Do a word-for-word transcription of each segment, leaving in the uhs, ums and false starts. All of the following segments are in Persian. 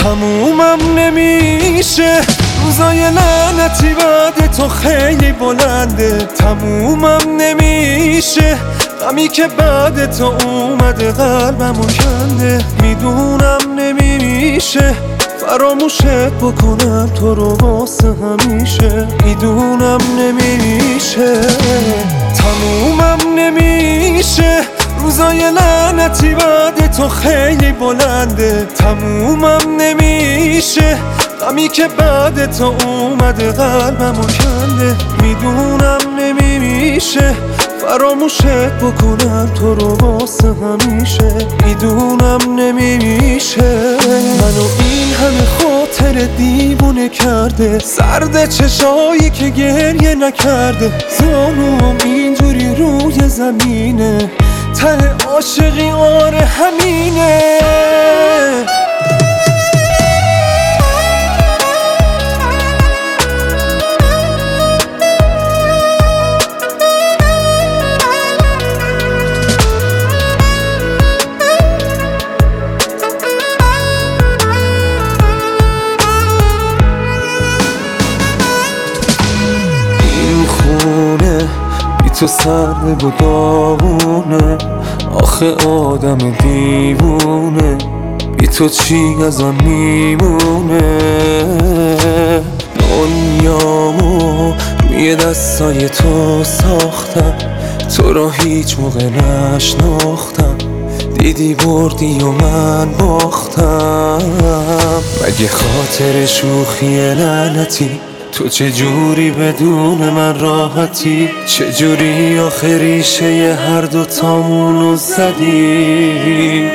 تمومم نمیشه، روزای لعنتی بعد تو خیلی بلنده. تمومم نمیشه، غمی که بعد تو اومده قلبمو کنده. میدونم نمیشه فراموشت بکنم تو رو واسه همیشه. میدونم نمیشه، تمومم نمیشه، روزای لعنتی بعد تو خیلی بلنده. تمومم نمیشه، غمی که بعد تو اومده قلبمو کنده. میدونم نمیشه فراموشت بکنم تو رو واسه همیشه. میدونم نمیشه، منو این همه خاطر دیوونه کرده. سرد چشایی که گریه نکرده، زانوم اینجوری روی زمینه. ته عاشقی آره همینه. تو سرد و داغونه، آخه آدم دیوونه. بی تو چی ازم میمونه؟ دنیامو روی دستای تو ساختم، تو را هیچ موقع نشناختم. دیدی بردی و من باختم. مگه خاطر شوخی لعنتی تو چجوری بدون من راحتی؟ چجوری آخه ریشه هر دوتامونو زدی؟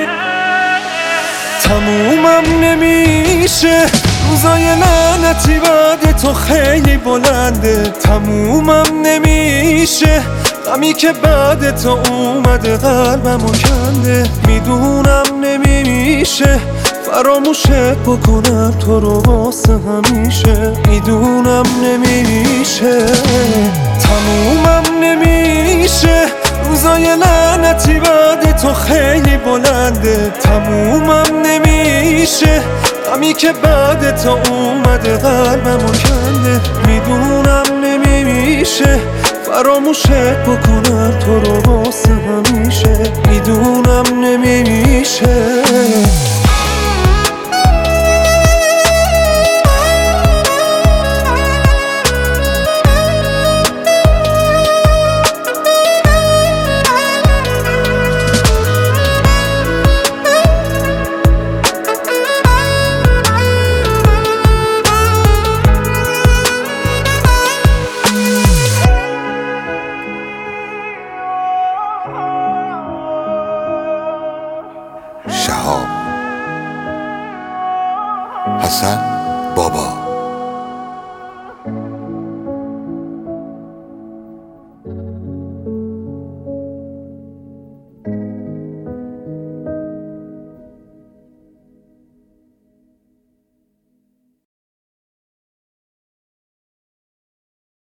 تمومم نمیشه، روزای لعنتی بعد تو خیلی بلنده. تمومم نمیشه، غمی که بعد تو اومده قلبمو کنده. میدونم نمیشه فراموشت بکنم تو رو واسه همیشه. میدونم نمیشه، تمومم نمیشه، روزای لعنتی بعد تو خیلی بلنده. تمومم نمیشه، غمی که بعد تو اومده قلبمو کنده. میدونم نمیشه فراموشت بکنم تو رو واسه همیشه. میدونم نمیشه. شهاب حسن بابا